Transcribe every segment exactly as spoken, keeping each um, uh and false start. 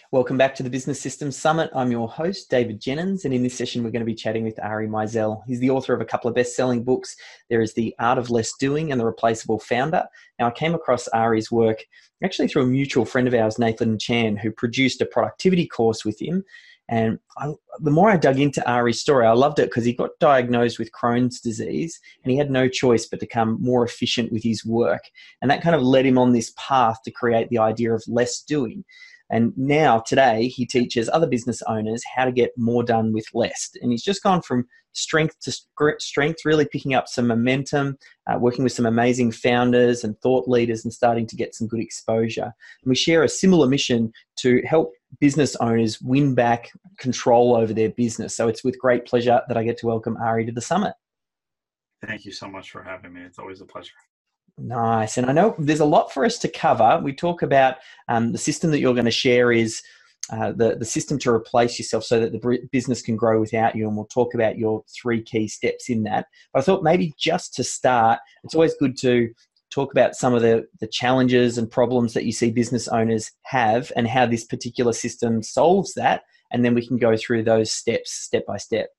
Welcome back to the Business Systems Summit. I'm your host, David Jennings, and in this session, we're going to be chatting with Ari Meisel. He's the author of a couple of best-selling books. There is The Art of Less Doing and The Replaceable Founder. Now, I came across Ari's work actually through a mutual friend of ours, Nathan Chan, who produced a productivity course with him. And I, the more I dug into Ari's story, I loved it because he got diagnosed with Crohn's disease and he had no choice but to become more efficient with his work. And that kind of led him on this path to create the idea of less doing. And now, today, he teaches other business owners how to get more done with less. And he's just gone from strength to strength, really picking up some momentum, uh, working with some amazing founders and thought leaders and starting to get some good exposure. And we share a similar mission to help business owners win back control over their business. So it's with great pleasure that I get to welcome Ari to the summit. Thank you so much for having me. It's always a pleasure. Nice. And I know there's a lot for us to cover. We talk about um, the system that you're going to share is uh, the, the system to replace yourself so that the business can grow without you. And we'll talk about your three key steps in that. But I thought maybe just to start, it's always good to talk about some of the, the challenges and problems that you see business owners have and how this particular system solves that. And then we can go through those steps step by step.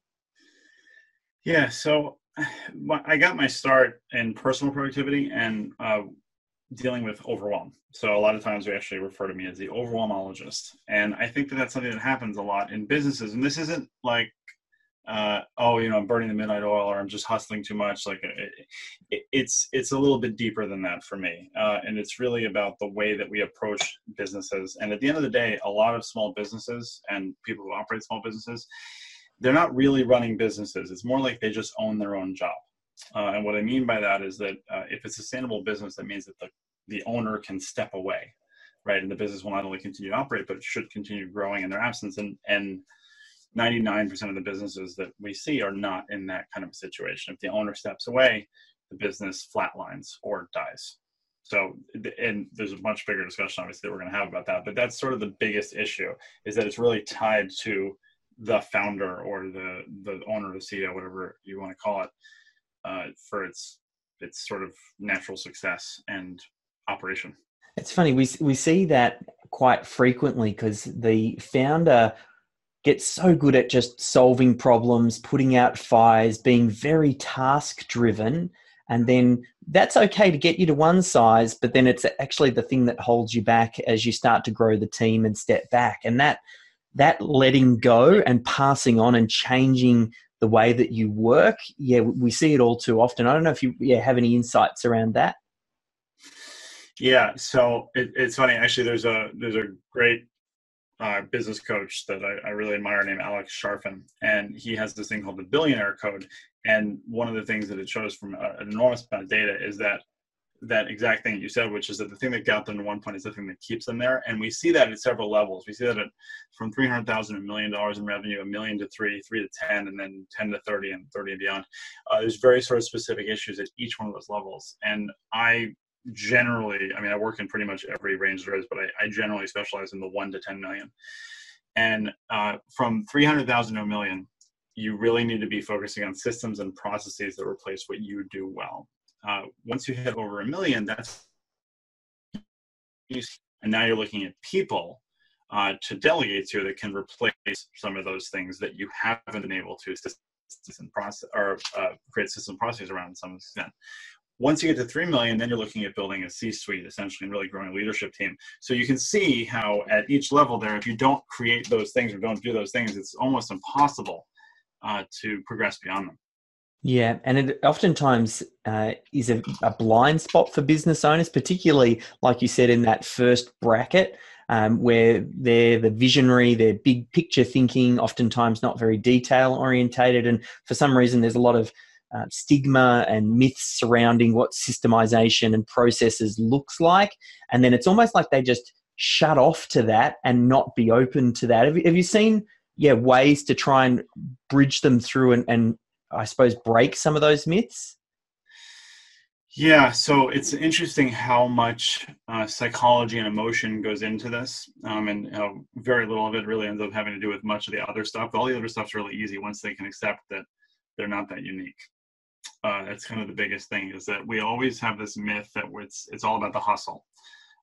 Yeah. So I got my start in personal productivity and uh, dealing with overwhelm. So a lot of times we actually refer to me as the overwhelmologist. And I think that that's something that happens a lot in businesses. And this isn't like, uh, oh, you know, I'm burning the midnight oil or I'm just hustling too much. Like it, it, it's it's a little bit deeper than that for me. Uh, and it's really about the way that we approach businesses. And at the end of the day, a lot of small businesses and people who operate small businesses, they're not really running businesses. It's more like they just own their own job. Uh, and what I mean by that is that uh, if it's a sustainable business, that means that the, the owner can step away, right? And the business will not only continue to operate, but it should continue growing in their absence. And, and ninety-nine percent of the businesses that we see are not in that kind of a situation. If the owner steps away, the business flatlines or dies. So, and there's a much bigger discussion, obviously, that we're going to have about that. But that's sort of the biggest issue, is that it's really tied to the founder or the the owner, the C E O, whatever you want to call it, uh, for its its sort of natural success and operation. It's funny, we we see that quite frequently because the founder gets so good at just solving problems, putting out fires, being very task driven, and then that's okay to get you to one size, but then it's actually the thing that holds you back as you start to grow the team and step back. And that that letting go and passing on and changing the way that you work, yeah, we see it all too often. I don't know if you yeah, have any insights around that. Yeah, so it, it's funny. Actually, there's a there's a great uh, business coach that I, I really admire named Alex Sharfin, and he has this thing called the Billionaire Code. And one of the things that it shows from a, an enormous amount of data is that that exact thing you said, which is that the thing that got them to one point is the thing that keeps them there. And we see that at several levels. We see that at from three hundred thousand, a million dollars in revenue, a million to three, three to ten, and then ten to thirty and thirty and beyond. Uh, there's very sort of specific issues at each one of those levels. And I generally, I mean, I work in pretty much every range there is, but I, I generally specialize in the one to ten million. And uh, from three hundred thousand to a million, you really need to be focusing on systems and processes that replace what you do well. Uh, once you hit over a million, that's, and now you're looking at people uh, to delegate to that can replace some of those things that you haven't been able to system process or uh, create system processes around to some extent. Once you get to three million, then you're looking at building a C-suite, essentially, and really growing a leadership team. So you can see how at each level there, if you don't create those things or don't do those things, it's almost impossible uh, to progress beyond them. Yeah, and it oftentimes uh, is a, a blind spot for business owners, particularly, like you said, in that first bracket, um, where they're the visionary, they're big picture thinking, oftentimes not very detail orientated. And for some reason, there's a lot of uh, stigma and myths surrounding what systemization and processes looks like. And then it's almost like they just shut off to that and not be open to that. Have you, have you seen, yeah, ways to try and bridge them through and, and I suppose, break some of those myths? Yeah, so it's interesting how much uh, psychology and emotion goes into this, um, and uh, very little of it really ends up having to do with much of the other stuff. All the other stuff's really easy once they can accept that they're not that unique. Uh, that's kind of the biggest thing, is that we always have this myth that it's it's all about the hustle.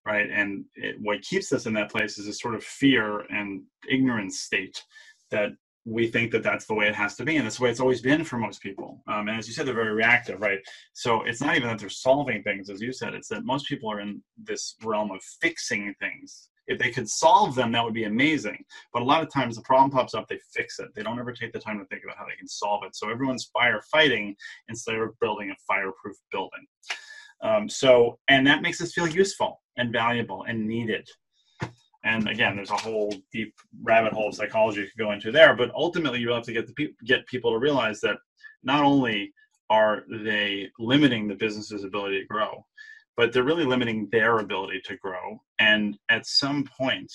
right? And it, what keeps us in that place is a sort of fear and ignorance state that we think that that's the way it has to be. And that's the way it's always been for most people. Um, and as you said, they're very reactive, right? So it's not even that they're solving things, as you said, it's that most people are in this realm of fixing things. If they could solve them, that would be amazing. But a lot of times the problem pops up, they fix it. They don't ever take the time to think about how they can solve it. So everyone's firefighting instead of building a fireproof building. Um, so, and that makes us feel useful and valuable and needed. And again, there's a whole deep rabbit hole of psychology you could go into there. But ultimately, you have to get the pe- get people to realize that not only are they limiting the business's ability to grow, but they're really limiting their ability to grow. And at some point,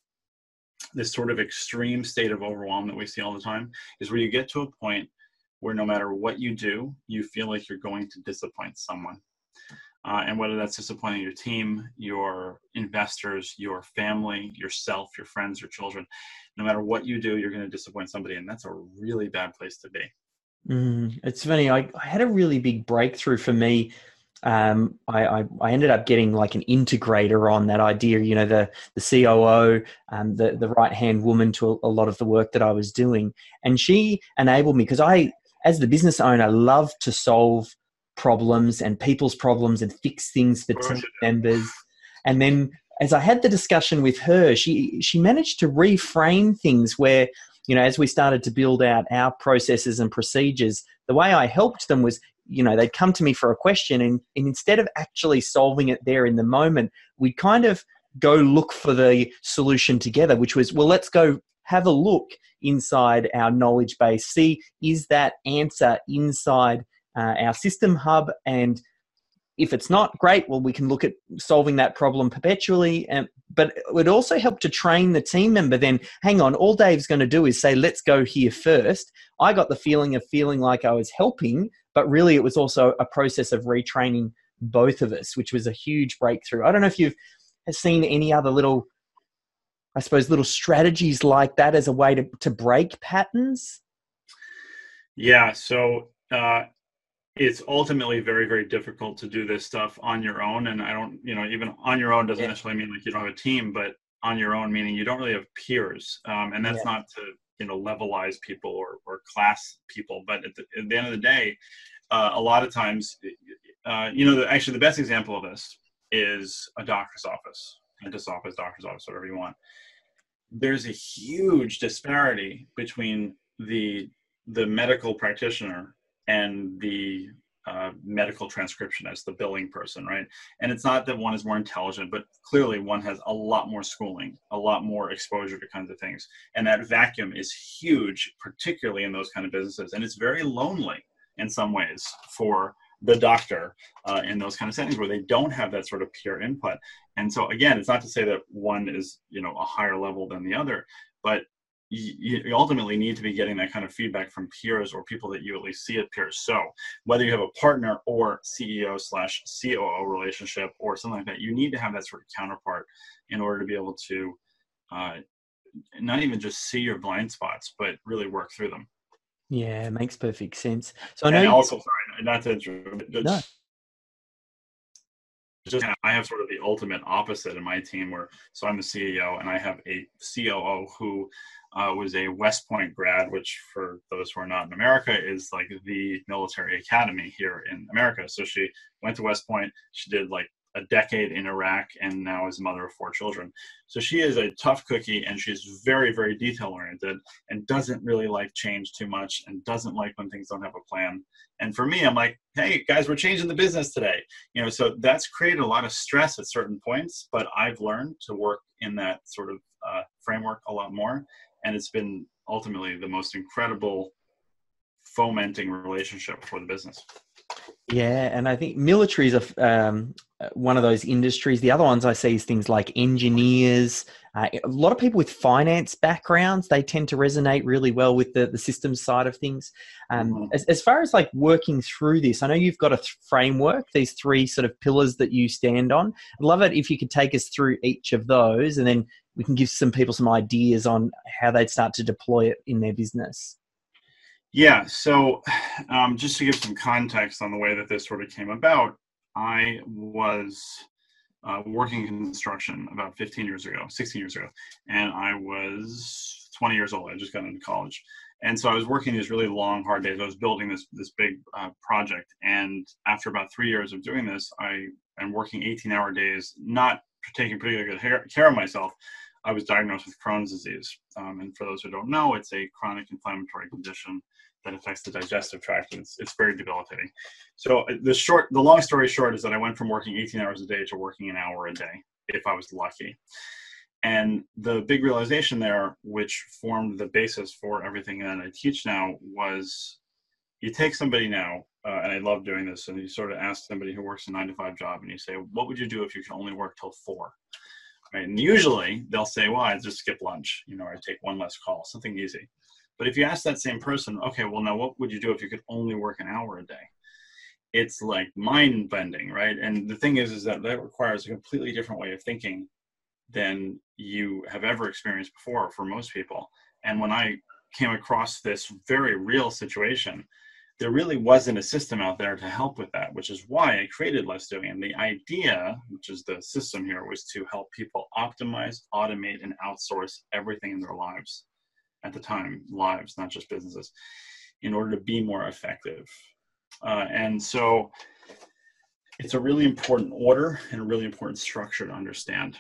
this sort of extreme state of overwhelm that we see all the time is where you get to a point where no matter what you do, you feel like you're going to disappoint someone. Uh, and whether that's disappointing your team, your investors, your family, yourself, your friends, your children, no matter what you do, you're going to disappoint somebody. And that's a really bad place to be. Mm, it's funny. I, I had a really big breakthrough for me. Um, I, I, I ended up getting like an integrator on that idea, you know, the, the C O O, um, the, the right-hand woman to a, a lot of the work that I was doing. And she enabled me because I, as the business owner, love to solve problems and people's problems and fix things for team members. And then as I had the discussion with her, she she managed to reframe things where, you know, as we started to build out our processes and procedures, the way I helped them was, you know, they'd come to me for a question and, and instead of actually solving it there in the moment, we'd kind of go look for the solution together, which was, well, let's go have a look inside our knowledge base, see, is that answer inside Uh, our system hub, and if it's not, great, well, we can look at solving that problem perpetually. And but it would also help to train the team member then, hang on, all Dave's going to do is say, let's go here first. I got the feeling of feeling like I was helping, but really it was also a process of retraining both of us, which was a huge breakthrough. I don't know if you've seen any other little, I suppose, little strategies like that as a way to, to break patterns. Yeah, so uh it's ultimately very, very difficult to do this stuff on your own. And I don't, you know, even on your own doesn't yeah. necessarily mean like you don't have a team, but on your own, meaning you don't really have peers. Um, and that's yeah. not to, you know, levelize people or, or class people. But at the, at the end of the day, uh, a lot of times, uh, you know, the, actually the best example of this is a doctor's office, dentist's office, doctor's office, whatever you want. There's a huge disparity between the the medical practitioner and the uh, medical transcriptionist, the billing person, right? And it's not that one is more intelligent, but clearly one has a lot more schooling, a lot more exposure to kinds of things. And that vacuum is huge, particularly in those kind of businesses. And it's very lonely in some ways for the doctor uh, in those kind of settings where they don't have that sort of peer input. And so again, it's not to say that one is, you know, a higher level than the other, but you ultimately need to be getting that kind of feedback from peers or people that you at least see as peers. So whether you have a partner or C E O slash C O O relationship or something like that, you need to have that sort of counterpart in order to be able to uh, not even just see your blind spots, but really work through them. Yeah, it makes perfect sense. So I know and you... also, sorry, not to interrupt, no. Just, I have sort of the ultimate opposite in my team where, so I'm the C E O and I have a C O O who uh, was a West Point grad, which for those who are not in America is like the military academy here in America. So she went to West Point, she did like a decade in Iraq and now is a mother of four children. So she is a tough cookie and she's very, very detail oriented and doesn't really like change too much and doesn't like when things don't have a plan. And for me, I'm like, hey guys, we're changing the business today. You know, so that's created a lot of stress at certain points, but I've learned to work in that sort of uh, framework a lot more. And it's been ultimately the most incredible fomenting relationship for the business. Yeah, and I think military is a, um, one of those industries. The other ones I see is things like engineers. Uh, a lot of people with finance backgrounds, they tend to resonate really well with the, the systems side of things. Um, mm-hmm. as, as far as like working through this, I know you've got a th- framework, these three sort of pillars that you stand on. I'd love it if you could take us through each of those and then we can give some people some ideas on how they'd start to deploy it in their business. Yeah, so um, just to give some context on the way that this sort of came about, I was uh, working in construction about fifteen years ago, sixteen years ago. And I was twenty years old. I just got into college. And so I was working these really long, hard days. I was building this this big uh, project. And after about three years of doing this, I am working eighteen-hour days, not taking particularly good care of myself. I was diagnosed with Crohn's disease. Um, and for those who don't know, it's a chronic inflammatory condition that affects the digestive tract. And it's, it's very debilitating. So the short, the long story short is that I went from working eighteen hours a day to working an hour a day, if I was lucky. And the big realization there, which formed the basis for everything that I teach now, was you take somebody now, uh, and I love doing this, and you sort of ask somebody who works a nine to five job, and you say, what would you do if you could only work till four? Right? And usually they'll say, well, I just skip lunch, you know, or I take one less call, something easy. But if you ask that same person, okay, well, now what would you do if you could only work an hour a day? It's like mind bending, right? And the thing is, is that that requires a completely different way of thinking than you have ever experienced before for most people. And when I came across this very real situation, there really wasn't a system out there to help with that, which is why I created Less Doing. And the idea, which is the system here, was to help people optimize, automate, and outsource everything in their lives. At the time, lives, not just businesses, in order to be more effective. Uh, and so it's a really important order and a really important structure to understand.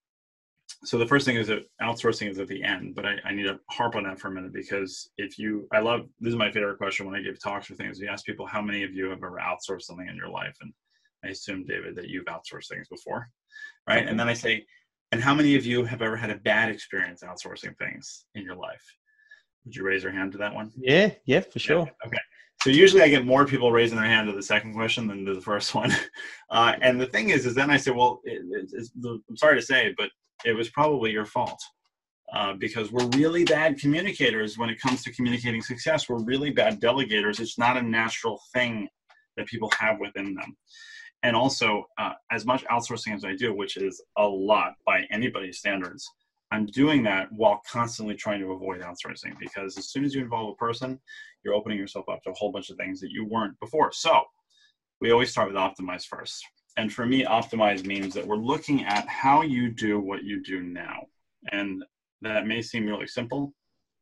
So the first thing is that outsourcing is at the end, but I, I need to harp on that for a minute, because if you, I love, this is my favorite question when I give talks or things. You ask people, how many of you have ever outsourced something in your life? And I assume, David, that you've outsourced things before, right? Okay. And then I say, and how many of you have ever had a bad experience outsourcing things in your life? Would you raise your hand to that one? Yeah, yeah, for sure. Yeah. Okay. So usually I get more people raising their hand to the second question than to the first one. Uh, and the thing is, is then I say, well, it, it's, I'm sorry to say, but it was probably your fault. Uh, because we're really bad communicators when it comes to communicating success. We're really bad delegators. It's not a natural thing that people have within them. And also, uh, as much outsourcing as I do, which is a lot by anybody's standards, I'm doing that while constantly trying to avoid outsourcing, because as soon as you involve a person, you're opening yourself up to a whole bunch of things that you weren't before. So we always start with optimize first. And for me, optimize means that we're looking at how you do what you do now. And that may seem really simple,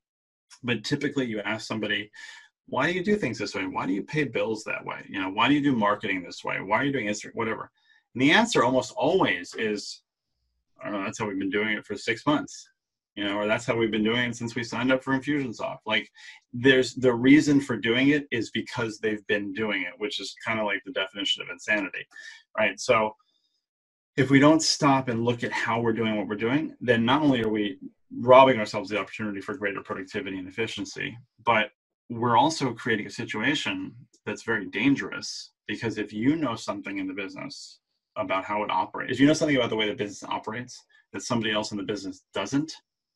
but typically you ask somebody, why do you do things this way? Why do you pay bills that way? You know, why do you do marketing this way? Why are you doing Instagram, whatever? And the answer almost always is, I don't know, that's how we've been doing it for six months, you know, or that's how we've been doing it since we signed up for Infusionsoft. Like, there's the reason for doing it is because they've been doing it, which is kind of like the definition of insanity, right? So if we don't stop and look at how we're doing what we're doing, then not only are we robbing ourselves the opportunity for greater productivity and efficiency, but we're also creating a situation that's very dangerous, because if you know something in the business about how it operates, if you know something about the way the business operates that somebody else in the business doesn't,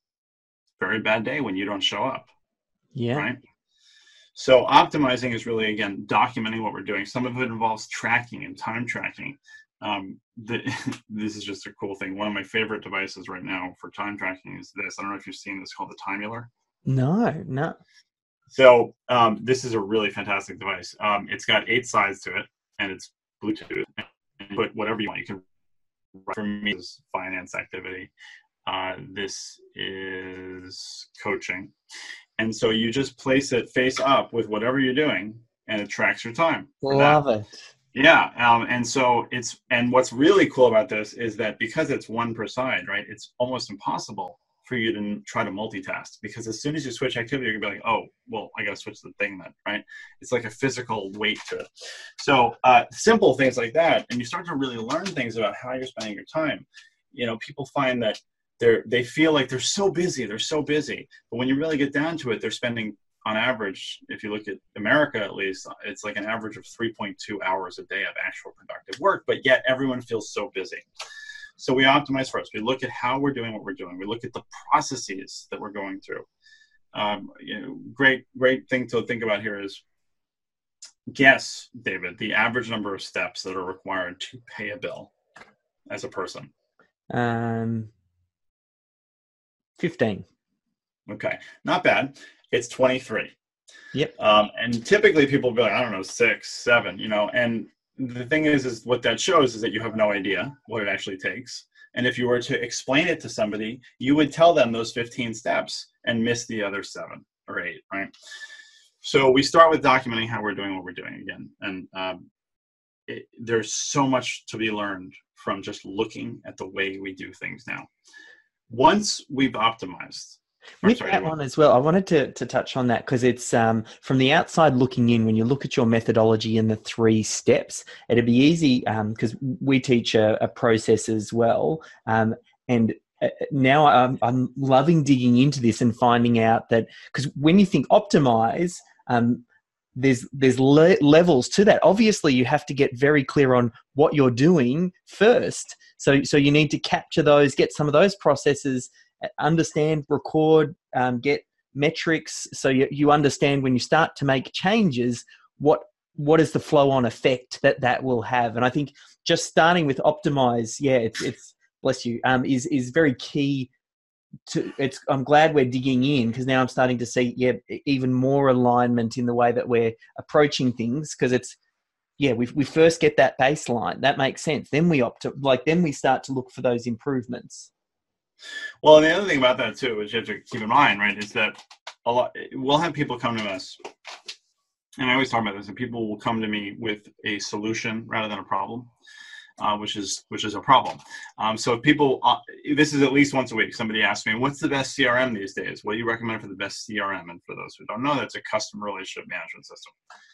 very bad day when you don't show up. Yeah. Right. So optimizing is really, again, documenting what we're doing. Some of it involves tracking and time tracking. Um, the, this is just a cool thing. One of my favorite devices right now for time tracking is this. I don't know if you've seen this, called the Timular. No, no. So um, this is a really fantastic device. Um, it's got eight sides to it, and it's Bluetooth. And put whatever you want. You can, for me, this is finance activity. Uh, this is coaching. And so you just place it face up with whatever you're doing, and it tracks your time. Love it. Yeah. Um, and so it's, and what's really cool about this is that because it's one per side, right, it's almost impossible for you to try to multitask, because as soon as you switch activity, you're gonna be like, oh, well, I gotta switch the thing then, right? It's like a physical weight to it. So uh, simple things like that, and you start to really learn things about how you're spending your time. You know, people find that they're, they feel like they're so busy, they're so busy, but when you really get down to it, they're spending, on average, if you look at America at least, it's like an average of three point two hours a day of actual productive work, but yet everyone feels so busy. So we optimize first. We look at how we're doing what we're doing. We look at the processes that we're going through. Um, you know, great, great thing to think about here is, guess, David, the average number of steps that are required to pay a bill as a person. Um, fifteen. Okay, not bad. It's twenty-three. Yep. Um, and typically people will be like, I don't know, six, seven, you know, and the thing is, is what that shows is that you have no idea what it actually takes. And if you were to explain it to somebody, you would tell them those fifteen steps and miss the other seven or eight, right? So we start with documenting how we're doing what we're doing again. And um, it, there's so much to be learned from just looking at the way we do things now. Once we've optimized, with sorry, that one as well, I wanted to to touch on that because it's um, from the outside looking in. When you look at your methodology and the three steps, it'd be easy because um, we teach a, a process as well. Um, and uh, now I'm, I'm loving digging into this and finding out that because when you think optimize, um, there's there's le- levels to that. Obviously, you have to get very clear on what you're doing first. So so you need to capture those, get some of those processes, understand, record, um, get metrics, so you, you understand when you start to make changes, what what is the flow-on effect that that will have. And I think just starting with optimize, yeah, it's it's bless you, um, is is very key. To it's. I'm glad we're digging in because now I'm starting to see, yeah, even more alignment in the way that we're approaching things. Because it's, yeah, we we first get that baseline, that makes sense. Then we opt to, like then we start to look for those improvements. Well, and the other thing about that too, which you have to keep in mind, right, is that a lot we'll have people come to us, and I always talk about this, and people will come to me with a solution rather than a problem, uh, which is which is a problem. Um, so if people, uh, this is at least once a week, somebody asks me, "What's the best C R M these days? What do you recommend for the best C R M?" And for those who don't know, that's a customer relationship management system.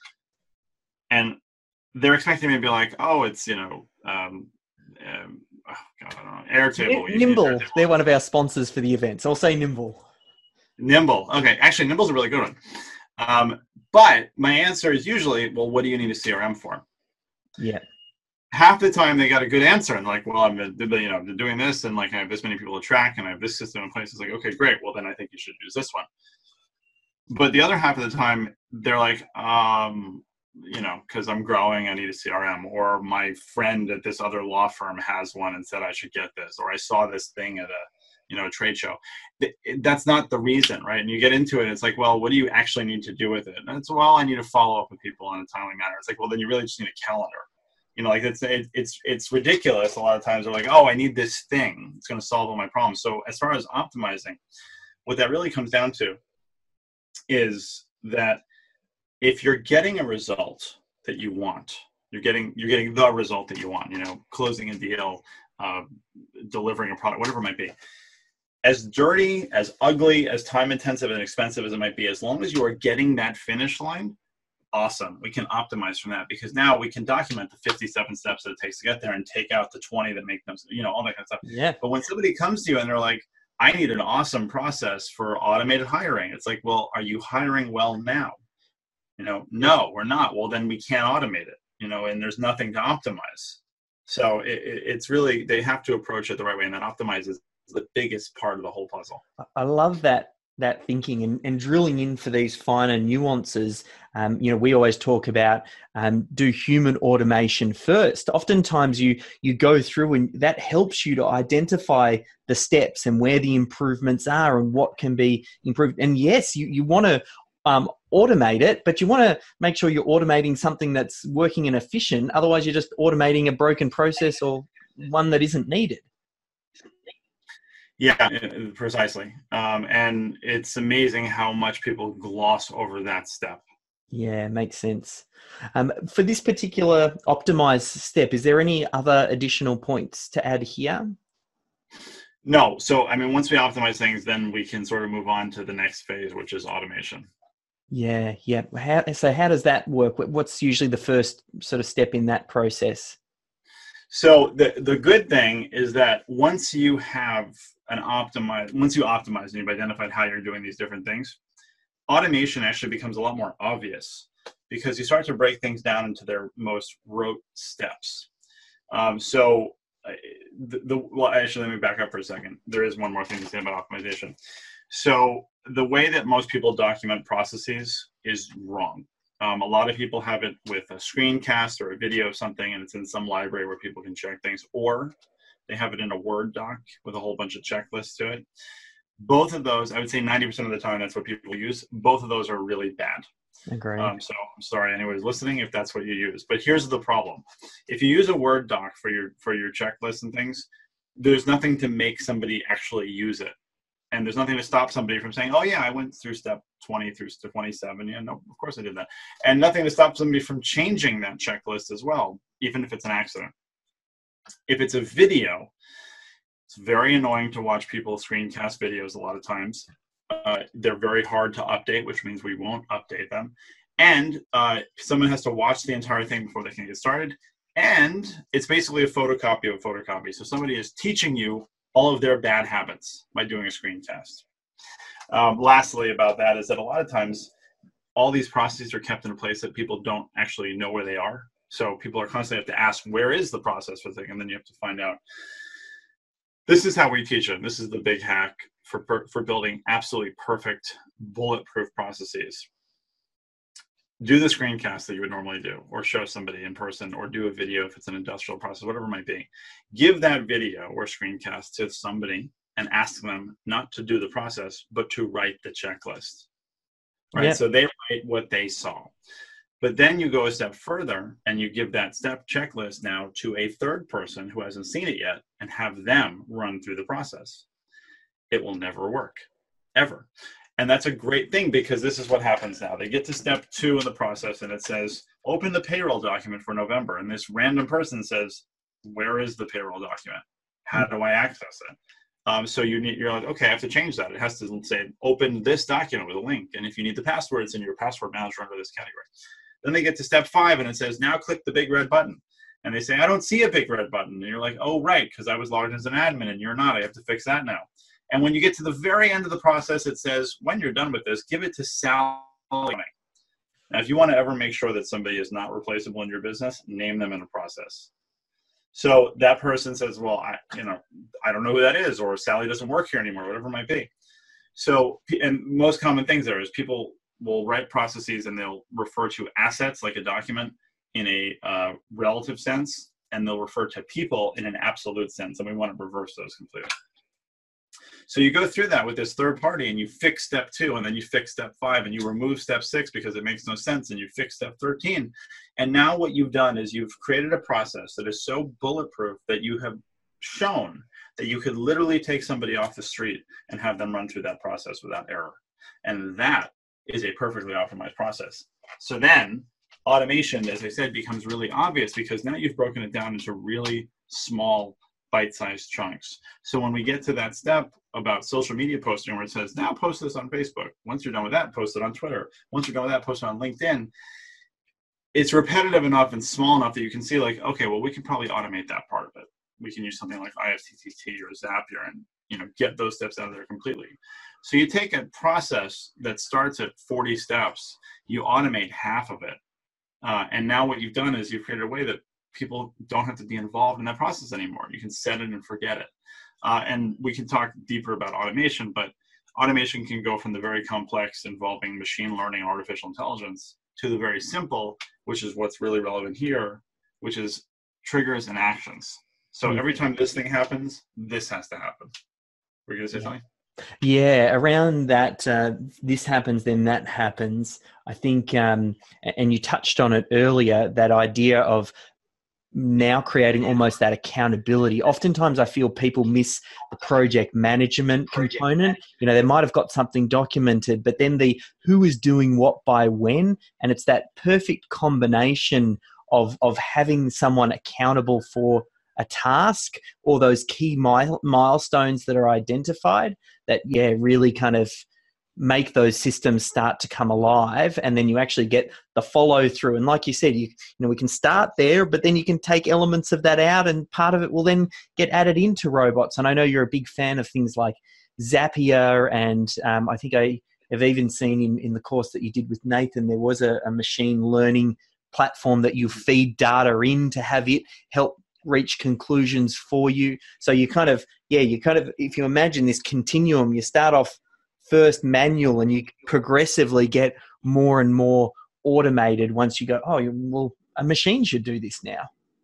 And they're expecting me to be like, "Oh, it's you know." Um, um, oh God, I don't know. Airtable. Nimble. Airtable. They're one of our sponsors for the event. So I'll say Nimble. Nimble. Okay. Actually, Nimble's a really good one. Um, but my answer is usually, well, what do you need a C R M for? Yeah. Half the time they got a good answer and like, well, I'm you know I'm doing this and like I have this many people to track and I have this system in place. It's like, okay, great. Well, then I think you should use this one. But the other half of the time they're like, um, you know, because I'm growing, I need a C R M, or my friend at this other law firm has one and said I should get this, or I saw this thing at a, you know, trade show. That's not the reason, right? And you get into it, it's like, well, what do you actually need to do with it? And it's, well, I need to follow up with people in a timely manner. It's like, well, then you really just need a calendar. You know, like it's it, it's it's ridiculous. A lot of times they're like, oh, I need this thing. It's going to solve all my problems. So as far as optimizing, what that really comes down to is that if you're getting a result that you want, you're getting you're getting the result that you want, you know, closing a deal, uh, delivering a product, whatever it might be. As dirty, as ugly, as time intensive and expensive as it might be, as long as you are getting that finish line, awesome. We can optimize from that because now we can document the fifty-seven steps that it takes to get there and take out the twenty that make them, you know, all that kind of stuff. Yeah. But when somebody comes to you and they're like, I need an awesome process for automated hiring, it's like, well, are you hiring well now? You know, no, we're not. Well, then we can't automate it, you know, and there's nothing to optimize. So it, it, it's really, they have to approach it the right way. And that optimizes the biggest part of the whole puzzle. I love that that thinking and, and drilling in for these finer nuances. Um, you know, we always talk about um, do human automation first. Oftentimes you you go through and that helps you to identify the steps and where the improvements are and what can be improved. And yes, you, you want to um, automate it, but you want to make sure you're automating something that's working and efficient. Otherwise, you're just automating a broken process or one that isn't needed. Yeah, precisely. Um, and it's amazing how much people gloss over that step. Yeah, makes sense. Um, for this particular optimized step, is there any other additional points to add here? No. So, I mean, once we optimize things, then we can sort of move on to the next phase, which is automation. Yeah, yeah. How, so how does that work? What's usually the first sort of step in that process? So the, the good thing is that once you have an optimized, once you optimize and you've identified how you're doing these different things, automation actually becomes a lot more obvious because you start to break things down into their most rote steps. Um, so the, the, well, actually, let me back up for a second. There is one more thing to say about optimization. So the way that most people document processes is wrong. Um, a lot of people have it with a screencast or a video of something, and it's in some library where people can check things, or they have it in a Word doc with a whole bunch of checklists to it. Both of those, I would say ninety percent of the time, that's what people use. Both of those are really bad. Agreed. Um, so I'm sorry, anybody's listening, if that's what you use. But here's the problem: if you use a Word doc for your for your checklist and things, there's nothing to make somebody actually use it, and there's nothing to stop somebody from saying, "Oh yeah, I went through step twenty through step twenty-seven. Yeah, no, of course I did that," and nothing to stop somebody from changing that checklist as well, even if it's an accident. If it's a video, it's very annoying to watch people screencast videos a lot of times. Uh, they're very hard to update, which means we won't update them. And uh, someone has to watch the entire thing before they can get started. And it's basically a photocopy of a photocopy. So somebody is teaching you all of their bad habits by doing a screencast. Um, lastly about that is that a lot of times all these processes are kept in a place that people don't actually know where they are. So people are constantly have to ask, where is the process for the thing? And then you have to find out. This is how we teach it. This is the big hack for, for building absolutely perfect bulletproof processes. Do the screencast that you would normally do, or show somebody in person, or do a video if it's an industrial process, whatever it might be. Give that video or screencast to somebody and ask them not to do the process, but to write the checklist. Right? Yep. So they write what they saw. But then you go a step further and you give that step checklist now to a third person who hasn't seen it yet and have them run through the process. It will never work, ever. And that's a great thing, because this is what happens now. They get to step two in the process and it says, open the payroll document for November. And this random person says, where is the payroll document? How do I access it? Um, so you need, you're like, okay, I have to change that. It has to say, open this document with a link. And if you need the password, it's in your password manager under this category. Then they get to step five and it says, now click the big red button. And they say, I don't see a big red button. And you're like, oh, right, because I was logged as an admin and you're not. I have to fix that now. And when you get to the very end of the process, it says, when you're done with this, give it to Sally. Now, if you want to ever make sure that somebody is not replaceable in your business, name them in a process. So that person says, well, I, you know, I don't know who that is, or Sally doesn't work here anymore, whatever it might be. So, and most common things there is people will write processes and they'll refer to assets like a document in a uh, relative sense, and they'll refer to people in an absolute sense. And we want to reverse those completely. So you go through that with this third party and you fix step two, and then you fix step five, and you remove step six because it makes no sense, and you fix step thirteen. And now what you've done is you've created a process that is so bulletproof that you have shown that you could literally take somebody off the street and have them run through that process without error. And that is a perfectly optimized process. So then automation, as I said, becomes really obvious, because now you've broken it down into really small bite-sized chunks. So when we get to that step about social media posting where it says, now post this on Facebook. Once you're done with that, post it on Twitter. Once you're done with that, post it on LinkedIn. It's repetitive enough and small enough that you can see, like, okay, well, we can probably automate that part of it. We can use something like I F T T T or Zapier and, you know, get those steps out of there completely. So you take a process that starts at forty steps, you automate half of it. Uh, and now what you've done is you've created a way that people don't have to be involved in that process anymore. You can set it and forget it. Uh, and we can talk deeper about automation, but automation can go from the very complex involving machine learning and artificial intelligence to the very simple, which is what's really relevant here, which is triggers and actions. So every time this thing happens, this has to happen. Were you going to say yeah. something? Yeah, around that, uh, this happens, then that happens. I think, um, and you touched on it earlier, that idea of now creating almost that accountability. Oftentimes I feel people miss the project management component. You know, they might have got something documented, but then the who is doing what by when, and it's that perfect combination of, of having someone accountable for a task or those key mile, milestones that are identified that, yeah, really kind of make those systems start to come alive, and then you actually get the follow through. And like you said, you, you know, we can start there, but then you can take elements of that out, and part of it will then get added into robots. And I know you're a big fan of things like Zapier, and um, I think I have even seen in, in the course that you did with Nathan, there was a, a machine learning platform that you feed data in to have it help reach conclusions for you. So you kind of, yeah, you kind of, if you imagine this continuum, you start off first manual and you progressively get more and more automated once you go, oh, well, a machine should do this now.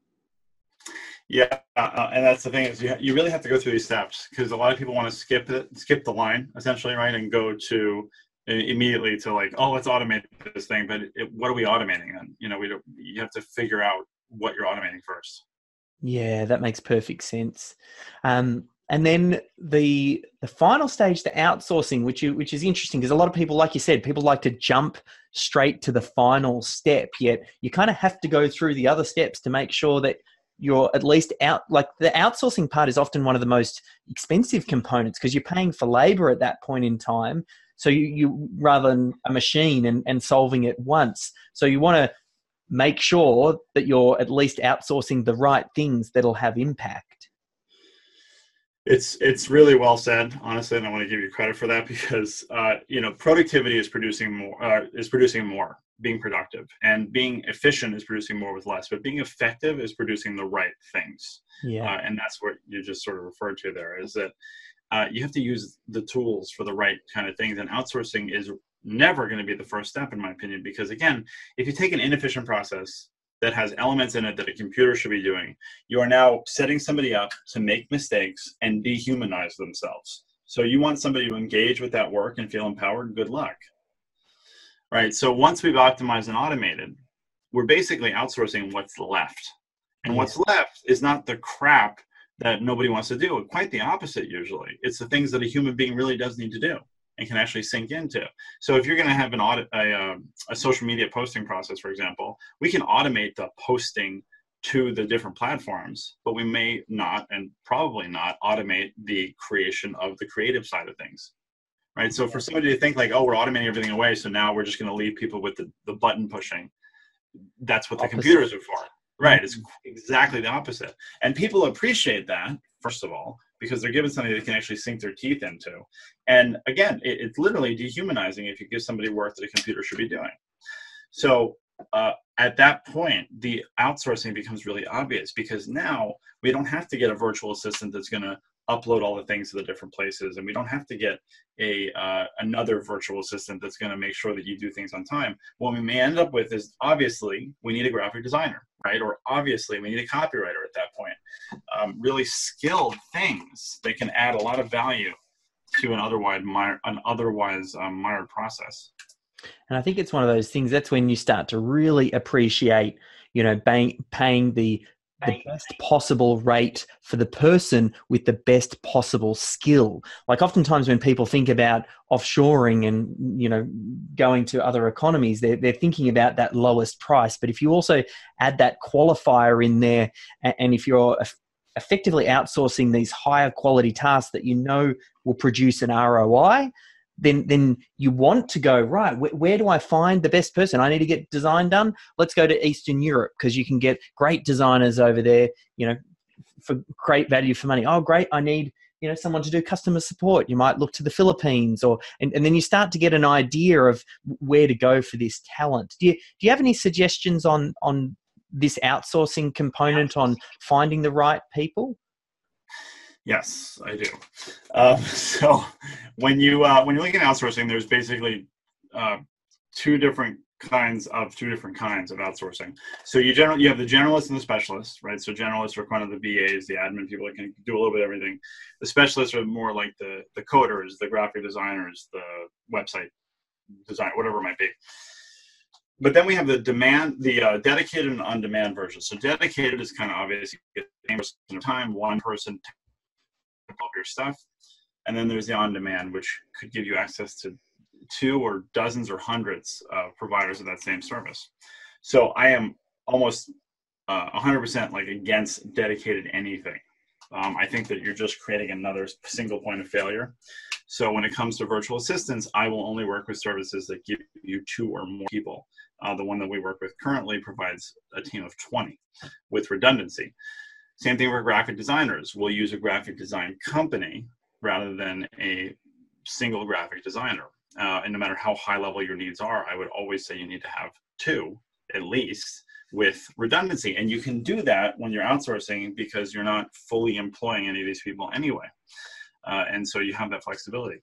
Yeah, uh, and that's the thing is you, ha- you really have to go through these steps, because a lot of people want to skip it, skip the line essentially, right, and go to immediately to like, oh, let's automate this thing. But it, what are we automating then? You know, we don't, you have to figure out what you're automating first. Yeah, that makes perfect sense. Um, and then the the final stage, the outsourcing, which you, which is interesting because a lot of people, like you said, people like to jump straight to the final step. Yet you kind of have to go through the other steps to make sure that you're at least out. Like the outsourcing part is often one of the most expensive components because you're paying for labor at that point in time. So you, you rather than a machine and, and solving it once. So you want to make sure that you're at least outsourcing the right things that'll have impact. It's it's really well said, honestly, and I want to give you credit for that because uh, you know, productivity is producing more uh, is producing more, being productive, and being efficient is producing more with less. But being effective is producing the right things. Yeah, uh, and that's what you just sort of referred to there. Is that uh, you have to use the tools for the right kind of things, and outsourcing is never going to be the first step, in my opinion, because again, if you take an inefficient process that has elements in it that a computer should be doing, you are now setting somebody up to make mistakes and dehumanize themselves. So you want somebody to engage with that work and feel empowered, good luck. Right? So once we've optimized and automated, we're basically outsourcing what's left. And yeah. what's left is not the crap that nobody wants to do. Quite the opposite, usually. It's the things that a human being really does need to do and can actually sink into. So if you're going to have an audit, a, uh, a social media posting process, for example, we can automate the posting to the different platforms, but we may not, and probably not, automate the creation of the creative side of things, right? So for somebody to think like, oh, we're automating everything away, so now we're just going to leave people with the, the button pushing, that's what the Opposite. computers are for. Right, it's exactly the opposite. And people appreciate that, first of all, because they're given something they can actually sink their teeth into. And again, it, it's literally dehumanizing if you give somebody work that a computer should be doing. So uh, at that point, the outsourcing becomes really obvious because now we don't have to get a virtual assistant that's going to upload all the things to the different places, and we don't have to get a uh, another virtual assistant that's going to make sure that you do things on time. What we may end up with is obviously we need a graphic designer, right? Or obviously we need a copywriter at that point. Um, really skilled things that can add a lot of value to an otherwise mired, an otherwise um, mired process. And I think it's one of those things, that's when you start to really appreciate, you know, paying, paying the the best possible rate for the person with the best possible skill. Like oftentimes when people think about offshoring and, you know, going to other economies, they're, they're thinking about that lowest price. But if you also add that qualifier in there, and if you're effectively outsourcing these higher quality tasks that you know will produce an R O I, then then you want to go, right, wh- where do I find the best person? I need to get design done. Let's go to Eastern Europe because you can get great designers over there, you know, for great value for money. Oh, great, I need, you know, someone to do customer support. You might look to the Philippines, or and, and then you start to get an idea of where to go for this talent. Do you do you have any suggestions on on this outsourcing component, on finding the right people? Yes, I do. Um, so when you uh, when you look at outsourcing, there's basically uh, two different kinds of two different kinds of outsourcing. So you generally you have the generalists and the specialists, right? So generalists are kind of the V As, the admin people that can do a little bit of everything. The specialists are more like the the coders, the graphic designers, the website design, whatever it might be. But then we have the demand, the uh, dedicated and on-demand version. So dedicated is kind of obvious. You get time, one person all your stuff, and then there's the on-demand, which could give you access to two or dozens or hundreds of providers of that same service. So I am almost uh, one hundred percent like against dedicated anything. Um, I think that you're just creating another single point of failure. So when it comes to virtual assistants, I will only work with services that give you two or more people. Uh, the one that we work with currently provides a team of twenty with redundancy. Same thing for graphic designers. We'll use a graphic design company rather than a single graphic designer. Uh, and no matter how high level your needs are, I would always say you need to have two at least with redundancy. And you can do that when you're outsourcing because you're not fully employing any of these people anyway. Uh, and so you have that flexibility.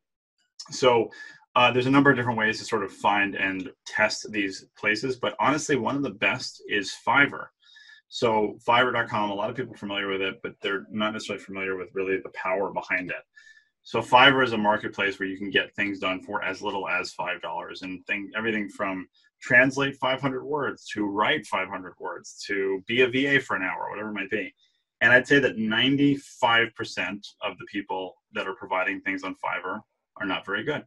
So uh, there's a number of different ways to sort of find and test these places. But honestly, one of the best is Fiverr. So Fiverr dot com, a lot of people are familiar with it, but they're not necessarily familiar with really the power behind it. So Fiverr is a marketplace where you can get things done for as little as five dollars, and thing, everything from translate five hundred words to write five hundred words to be a V A for an hour, whatever it might be. And I'd say that ninety-five percent of the people that are providing things on Fiverr are not very good.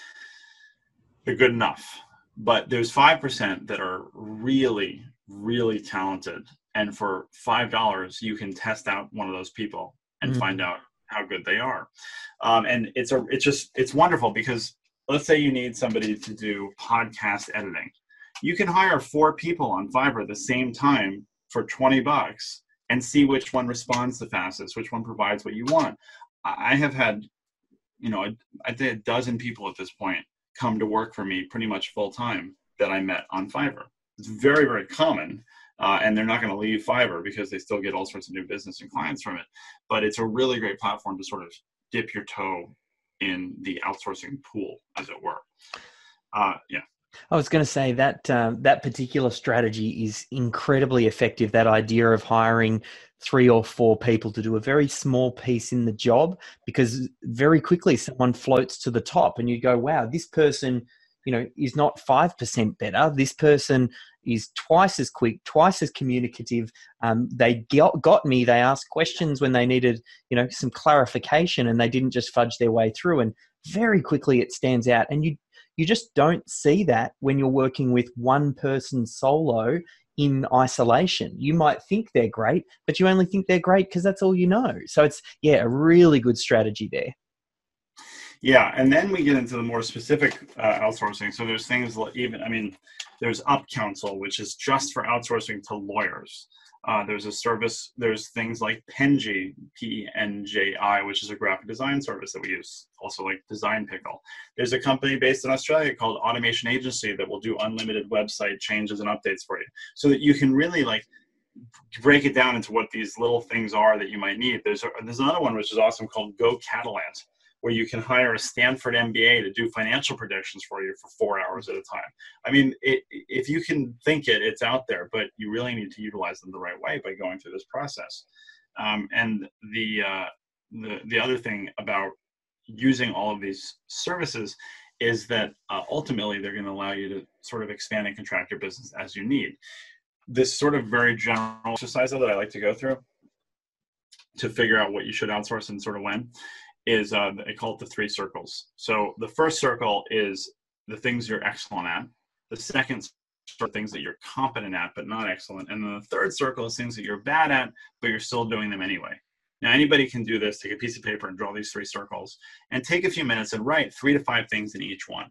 They're good enough. But there's five percent that are really, really talented. And for five dollars, you can test out one of those people and mm-hmm. find out how good they are. Um, and it's a, it's just, it's wonderful because let's say you need somebody to do podcast editing. You can hire four people on Fiverr at the same time for twenty bucks and see which one responds the fastest, which one provides what you want. I have had, you know, I'd say a dozen people at this point come to work for me pretty much full time that I met on Fiverr. It's very, very common. Uh, and they're not going to leave Fiverr because they still get all sorts of new business and clients from it. But it's a really great platform to sort of dip your toe in the outsourcing pool, as it were. Uh, yeah. I was going to say that um, that particular strategy is incredibly effective. That idea of hiring three or four people to do a very small piece in the job, because very quickly someone floats to the top and you go, wow, this person, you know, is not five percent better. This person is twice as quick, twice as communicative. Um, they got, got me. They asked questions when they needed, you know, some clarification, and they didn't just fudge their way through. And very quickly it stands out. And you you just don't see that when you're working with one person solo in isolation. You might think they're great, but you only think they're great because that's all you know. So it's, yeah, a really good strategy there. Yeah, and then we get into the more specific uh, outsourcing. So there's things like even, I mean, there's UpCounsel, which is just for outsourcing to lawyers. Uh, there's a service, there's things like Penji, P E N J I, which is a graphic design service that we use, also like Design Pickle. There's a company based in Australia called Automation Agency that will do unlimited website changes and updates for you, so that you can really like break it down into what these little things are that you might need. There's, a, there's another one which is awesome called Go Catalant, where you can hire a Stanford M B A to do financial predictions for you for four hours at a time. I mean, it, if you can think it, it's out there, but you really need to utilize them the right way by going through this process. Um, and the, uh, the the other thing about using all of these services is that uh, ultimately they're going to allow you to sort of expand and contract your business as you need. This sort of very general exercise that I like to go through to figure out what you should outsource and sort of when is uh, I call it the three circles. So the first circle is the things you're excellent at. The second are things that you're competent at but not excellent. And then the third circle is things that you're bad at but you're still doing them anyway. Now anybody can do this. Take a piece of paper and draw these three circles and take a few minutes and write three to five things in each one.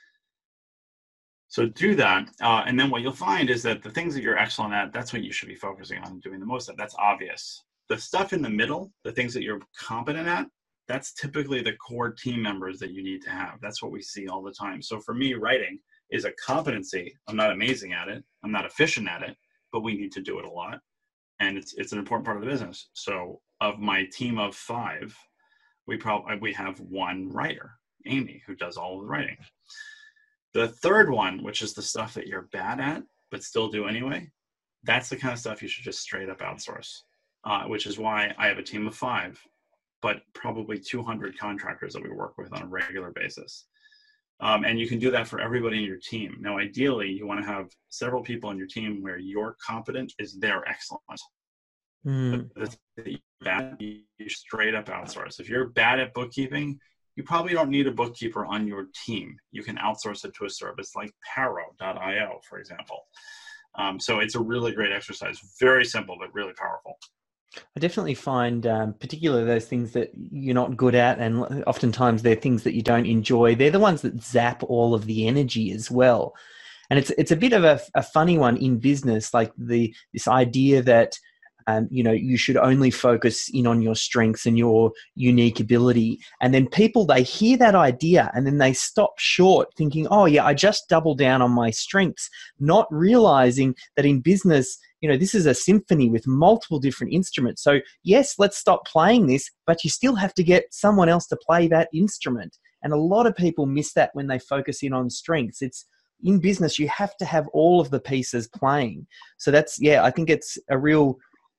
So do that, uh, and then what you'll find is that the things that you're excellent at, that's what you should be focusing on doing the most of. That's obvious. The stuff in the middle, the things that you're competent at, that's typically the core team members that you need to have. That's what we see all the time. So for me, writing is a competency. I'm not amazing at it. I'm not efficient at it, but we need to do it a lot. And it's it's an important part of the business. So of my team of five, we probably we have one writer, Amy, who does all of the writing. The third one, which is the stuff that you're bad at, but still do anyway, that's the kind of stuff you should just straight up outsource, uh, which is why I have a team of five, but probably two hundred contractors that we work with on a regular basis. Um, and you can do that for everybody in your team. Now, ideally, you want to have several people in your team where your competent is their excellent. Mm. The, the, bad, you straight up outsource. If you're bad at bookkeeping, you probably don't need a bookkeeper on your team. You can outsource it to a service like Paro dot i o, for example. Um, so it's a really great exercise. Very simple, but really powerful. I definitely find, um, particularly those things that you're not good at, and oftentimes they're things that you don't enjoy, they're the ones that zap all of the energy as well. And it's it's a bit of a, a funny one in business, like the this idea that um, you know, you should only focus in on your strengths and your unique ability. And then people, they hear that idea and then they stop short thinking, oh yeah, I just double down on my strengths, not realizing that in business, you know, this is a symphony with multiple different instruments. So yes, let's stop playing this, but you still have to get someone else to play that instrument. And a lot of people miss that when they focus in on strengths. It's in business, you have to have all of the pieces playing. So that's, yeah, I think it's a real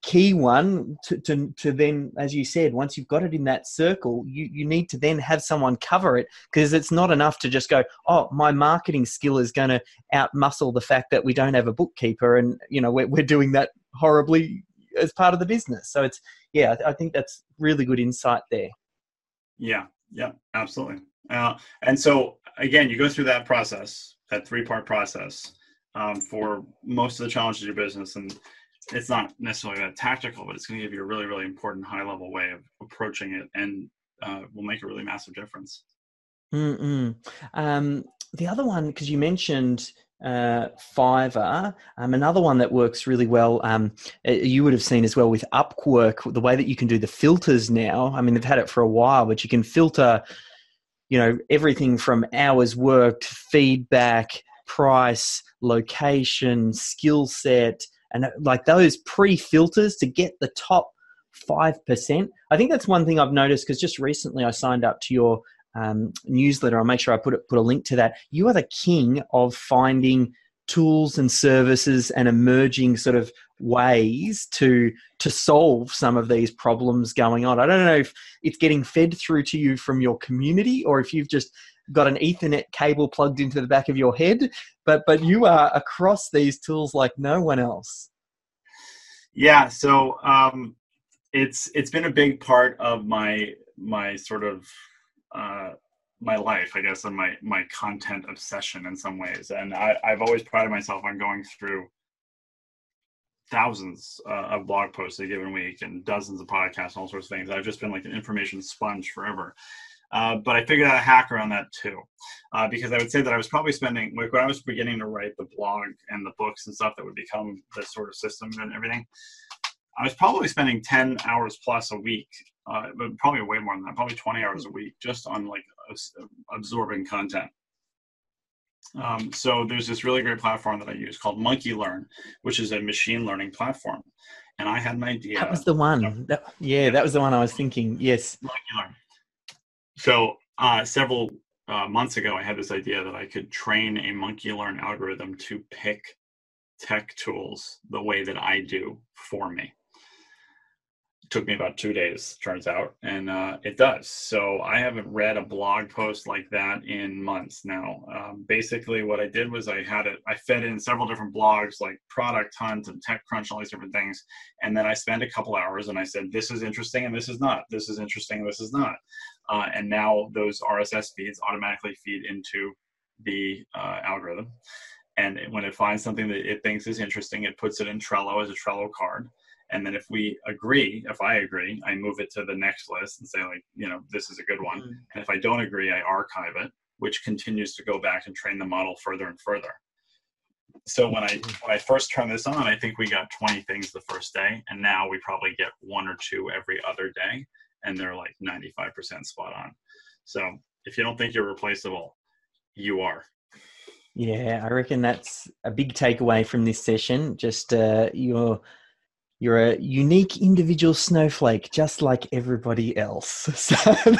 key one to, to, to then, as you said, once you've got it in that circle, you, you need to then have someone cover it, because it's not enough to just go, oh, my marketing skill is going to outmuscle the fact that we don't have a bookkeeper, and, you know, we're, we're doing that horribly as part of the business. So it's, yeah, I think that's really good insight there. Yeah, yeah, absolutely. Uh, and so again, you go through that process, that three-part process um, for most of the challenges of your business. And it's not necessarily that tactical, but it's going to give you a really, really important high-level way of approaching it, and uh, will make a really massive difference. Mm-mm. Um, the other one, because you mentioned uh, Fiverr, um, another one that works really well, um, you would have seen as well with Upwork, the way that you can do the filters now. I mean, they've had it for a while, but you can filter, you know, everything from hours worked, feedback, price, location, skill set, and like those pre-filters to get the top five percent. I think that's one thing I've noticed, because just recently I signed up to your um, newsletter. I'll make sure I put it, put a link to that. You are the king of finding tools and services and emerging sort of ways to to solve some of these problems going on. I don't know if it's getting fed through to you from your community, or if you've just got an Ethernet cable plugged into the back of your head, but but you are across these tools like no one else. Yeah, so um, it's it's been a big part of my my sort of uh, my life, I guess, and my my content obsession in some ways. And I, I've always prided myself on going through thousands uh, of blog posts a given week and dozens of podcasts and all sorts of things. I've just been like an information sponge forever. Uh, but I figured out a hack around that too, uh, because I would say that I was probably spending, like when I was beginning to write the blog and the books and stuff that would become this sort of system and everything, I was probably spending ten hours plus a week, uh, but probably way more than that, probably twenty hours a week just on like absorbing content. Um, so there's this really great platform that I use called Monkey Learn, which is a machine learning platform. And I had an idea. That was the one. You know, that, yeah, yeah, that was the one I was thinking. Yes. Monkey Learn. So uh, several uh, months ago, I had this idea that I could train a Monkey Learn algorithm to pick tech tools the way that I do for me. It took me about two days, turns out, and uh, it does. So I haven't read a blog post like that in months now. Um, basically, what I did was I had it, I fed in several different blogs like Product Hunt and TechCrunch, all these different things, and then I spent a couple hours and I said, this is interesting and this is not. This is interesting and this is not. Uh, and now those R S S feeds automatically feed into the uh, algorithm. And when it finds something that it thinks is interesting, it puts it in Trello as a Trello card. And then if we agree, if I agree, I move it to the next list and say, like, you know, this is a good one. Mm-hmm. And if I don't agree, I archive it, which continues to go back and train the model further and further. So when I when I first turned this on, I think we got twenty things the first day. And now we probably get one or two every other day. And they're like ninety-five percent spot on. So if you don't think you're replaceable, you are. Yeah, I reckon that's a big takeaway from this session. Just uh, you're you're a unique individual snowflake, just like everybody else. So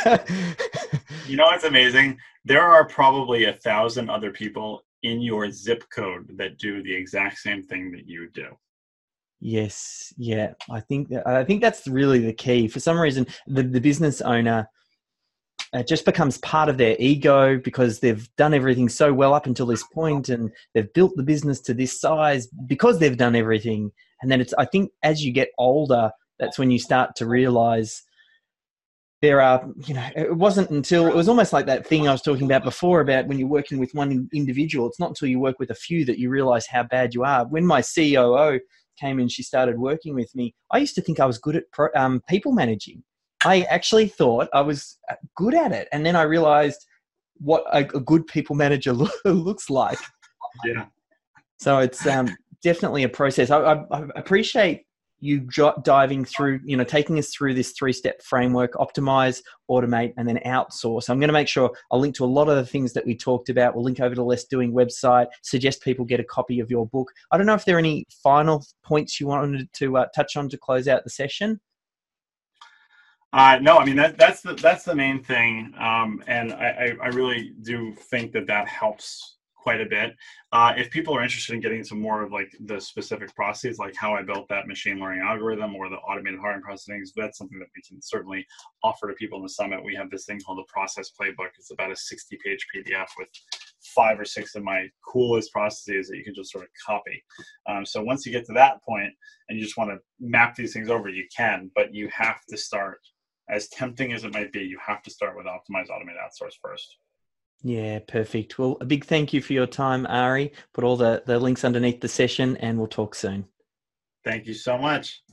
you know what's amazing? There are probably a thousand other people in your zip code that do the exact same thing that you do. Yes, yeah, I think that, I think that's really the key. For some reason, the, the business owner it just becomes part of their ego because they've done everything so well up until this point, and they've built the business to this size because they've done everything. And then it's, I think as you get older, that's when you start to realize there are, you know, it wasn't until, it was almost like that thing I was talking about before about when you're working with one individual, it's not until you work with a few that you realize how bad you are. When my C O O came in, she started working with me, I used to think I was good at pro, um, people managing. I actually thought I was good at it. And then I realized what a, a good people manager lo- looks like. Yeah. So it's um, definitely a process. I, I, I appreciate you jo- diving through, you know, taking us through this three-step framework: optimize, automate, and then outsource. I'm going to make sure I'll link to a lot of the things that we talked about. We'll link over to Less Doing website, suggest people get a copy of your book. I don't know if there are any final points you wanted to uh, touch on to close out the session. Uh, no, I mean, that, that's the that's the main thing, um, and I, I really do think that that helps quite a bit. Uh, if people are interested in getting into more of like the specific processes, like how I built that machine learning algorithm or the automated hiring process, that's something that we can certainly offer to people in the summit. We have this thing called the Process Playbook. It's about a sixty page P D F with five or six of my coolest processes that you can just sort of copy. Um, so once you get to that point and you just want to map these things over, you can, but you have to start, as tempting as it might be, you have to start with Optimize Automate Outsource first. Yeah, perfect. Well, a big thank you for your time, Ari. Put all the, the links underneath the session and we'll talk soon. Thank you so much.